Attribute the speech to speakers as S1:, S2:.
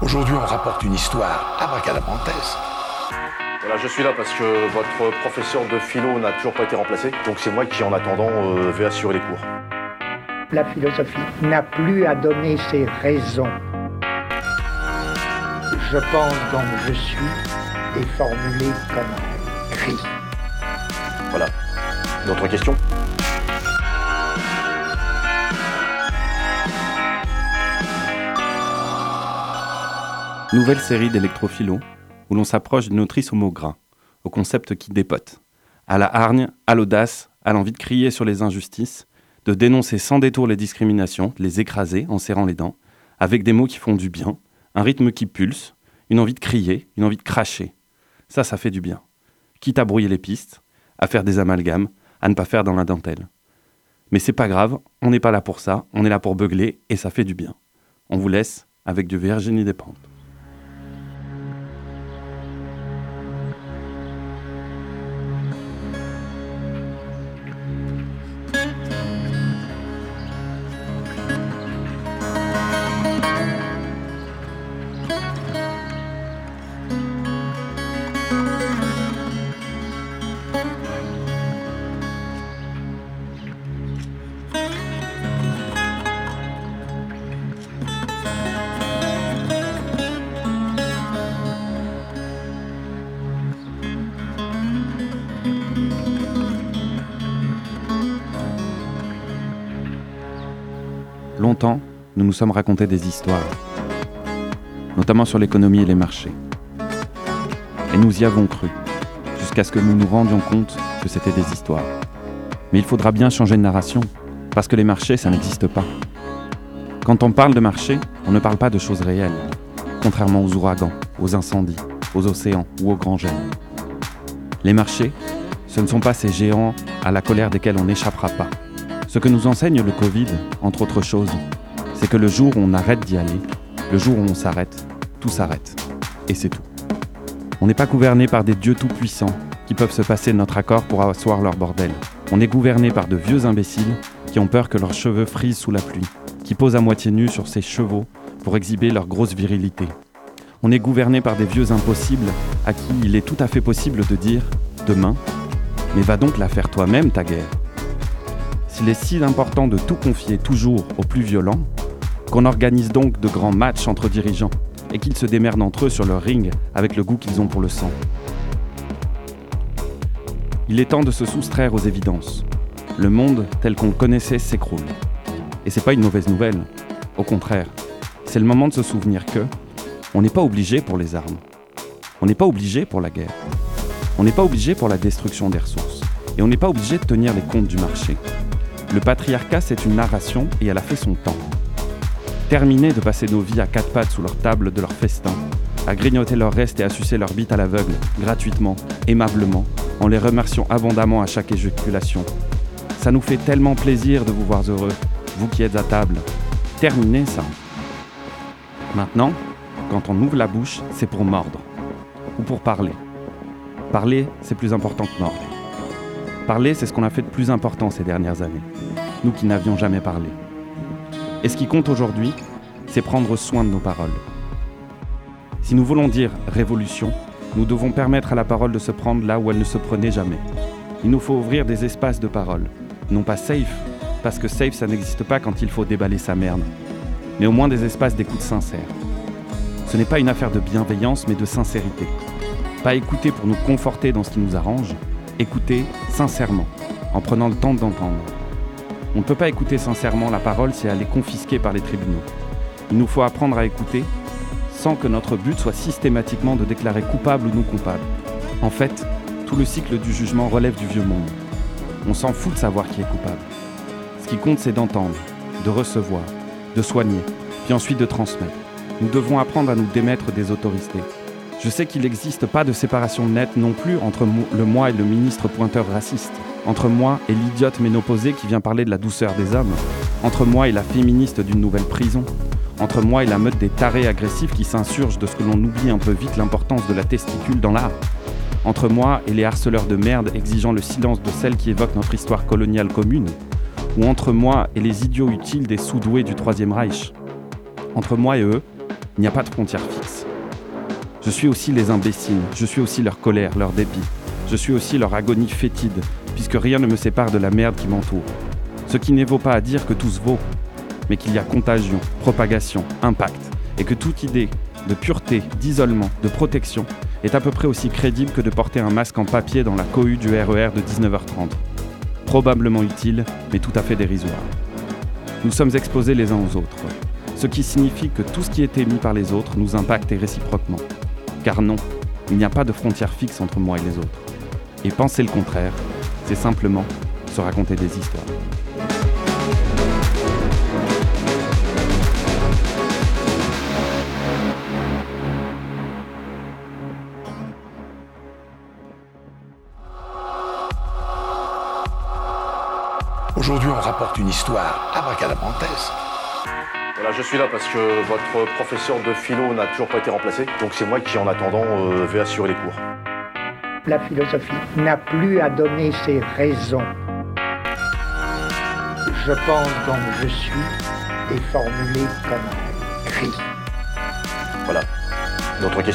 S1: Aujourd'hui, on rapporte une histoire abracadabrantesque.
S2: Voilà, je suis là parce que votre professeur de philo n'a toujours pas été remplacé. Donc c'est moi qui, en attendant, vais assurer les cours.
S3: La philosophie n'a plus à donner ses raisons. Je pense donc je suis est formulé comme un cri.
S2: Voilà. D'autres questions ?
S4: Nouvelle série d'électrophilo où l'on s'approche d'une autrice au mot gras, au concept qui dépote, à la hargne, à l'audace, à l'envie de crier sur les injustices, de dénoncer sans détour les discriminations, de les écraser en serrant les dents, avec des mots qui font du bien, un rythme qui pulse, une envie de crier, une envie de cracher. Ça fait du bien. Quitte à brouiller les pistes, à faire des amalgames, à ne pas faire dans la dentelle. Mais c'est pas grave, on n'est pas là pour ça, on est là pour beugler et ça fait du bien. On vous laisse avec du Virginie Despentes. Longtemps, nous nous sommes racontés des histoires, notamment sur l'économie et les marchés. Et nous y avons cru, jusqu'à ce que nous nous rendions compte que c'était des histoires. Mais il faudra bien changer de narration, parce que les marchés, ça n'existe pas. Quand on parle de marché, on ne parle pas de choses réelles, contrairement aux ouragans, aux incendies, aux océans ou aux grands gènes. Les marchés, ce ne sont pas ces géants à la colère desquels on n'échappera pas. Ce que nous enseigne le Covid, entre autres choses, c'est que le jour où on arrête d'y aller, le jour où on s'arrête, tout s'arrête. Et c'est tout. On n'est pas gouverné par des dieux tout-puissants qui peuvent se passer de notre accord pour asseoir leur bordel. On est gouverné par de vieux imbéciles qui ont peur que leurs cheveux frisent sous la pluie, qui posent à moitié nus sur ces chevaux pour exhiber leur grosse virilité. On est gouverné par des vieux impossibles à qui il est tout à fait possible de dire « demain, mais va donc la faire toi-même ta guerre ». S'il est si important de tout confier toujours aux plus violents, qu'on organise donc de grands matchs entre dirigeants et qu'ils se démerdent entre eux sur leur ring avec le goût qu'ils ont pour le sang. Il est temps de se soustraire aux évidences. Le monde tel qu'on le connaissait s'écroule. Et c'est pas une mauvaise nouvelle. Au contraire, c'est le moment de se souvenir que on n'est pas obligé pour les armes. On n'est pas obligé pour la guerre. On n'est pas obligé pour la destruction des ressources. Et on n'est pas obligé de tenir les comptes du marché. Le patriarcat, c'est une narration et elle a fait son temps. Terminer de passer nos vies à quatre pattes sous leur table de leur festin, à grignoter leurs restes et à sucer leurs bites à l'aveugle, gratuitement, aimablement, en les remerciant abondamment à chaque éjaculation. Ça nous fait tellement plaisir de vous voir heureux, vous qui êtes à table. Terminez ça. Maintenant, quand on ouvre la bouche, c'est pour mordre. Ou pour parler. Parler, c'est plus important que mordre. Parler, c'est ce qu'on a fait de plus important ces dernières années, nous qui n'avions jamais parlé. Et ce qui compte aujourd'hui, c'est prendre soin de nos paroles. Si nous voulons dire révolution, nous devons permettre à la parole de se prendre là où elle ne se prenait jamais. Il nous faut ouvrir des espaces de parole, non pas safe, parce que safe ça n'existe pas quand il faut déballer sa merde, mais au moins des espaces d'écoute sincère. Ce n'est pas une affaire de bienveillance, mais de sincérité. Pas écouter pour nous conforter dans ce qui nous arrange, écouter sincèrement, en prenant le temps d'entendre. On ne peut pas écouter sincèrement la parole si elle est confisquée par les tribunaux. Il nous faut apprendre à écouter sans que notre but soit systématiquement de déclarer coupable ou non coupable. En fait, tout le cycle du jugement relève du vieux monde. On s'en fout de savoir qui est coupable. Ce qui compte, c'est d'entendre, de recevoir, de soigner, puis ensuite de transmettre. Nous devons apprendre à nous démettre des autorités. Je sais qu'il n'existe pas de séparation nette non plus entre le moi et le ministre pointeur raciste, entre moi et l'idiote ménopausée qui vient parler de la douceur des hommes, entre moi et la féministe d'une nouvelle prison, entre moi et la meute des tarés agressifs qui s'insurgent de ce que l'on oublie un peu vite l'importance de la testicule dans l'art, entre moi et les harceleurs de merde exigeant le silence de celles qui évoquent notre histoire coloniale commune, ou entre moi et les idiots utiles des sous-doués du Troisième Reich. Entre moi et eux, Il n'y a pas de frontières fixes. Je suis aussi les imbéciles, je suis aussi leur colère, leur dépit. Je suis aussi leur agonie fétide, puisque rien ne me sépare de la merde qui m'entoure. Ce qui n'évaut pas à dire que tout se vaut, mais qu'il y a contagion, propagation, impact, et que toute idée de pureté, d'isolement, de protection est à peu près aussi crédible que de porter un masque en papier dans la cohue du RER de 19h30. Probablement utile, mais tout à fait dérisoire. Nous sommes exposés les uns aux autres, ce qui signifie que tout ce qui est émis par les autres nous impacte réciproquement. Car non, il n'y a pas de frontière fixe entre moi et les autres. Et penser le contraire, c'est simplement se raconter des histoires.
S1: Aujourd'hui, on rapporte une histoire abracadabrantesque.
S2: Voilà, je suis là parce que votre professeur de philo n'a toujours pas été remplacé. Donc c'est moi qui, en attendant, vais assurer les cours.
S3: La philosophie n'a plus à donner ses raisons. Je pense donc je suis est formulé comme un cri.
S2: Voilà. Une autre question ?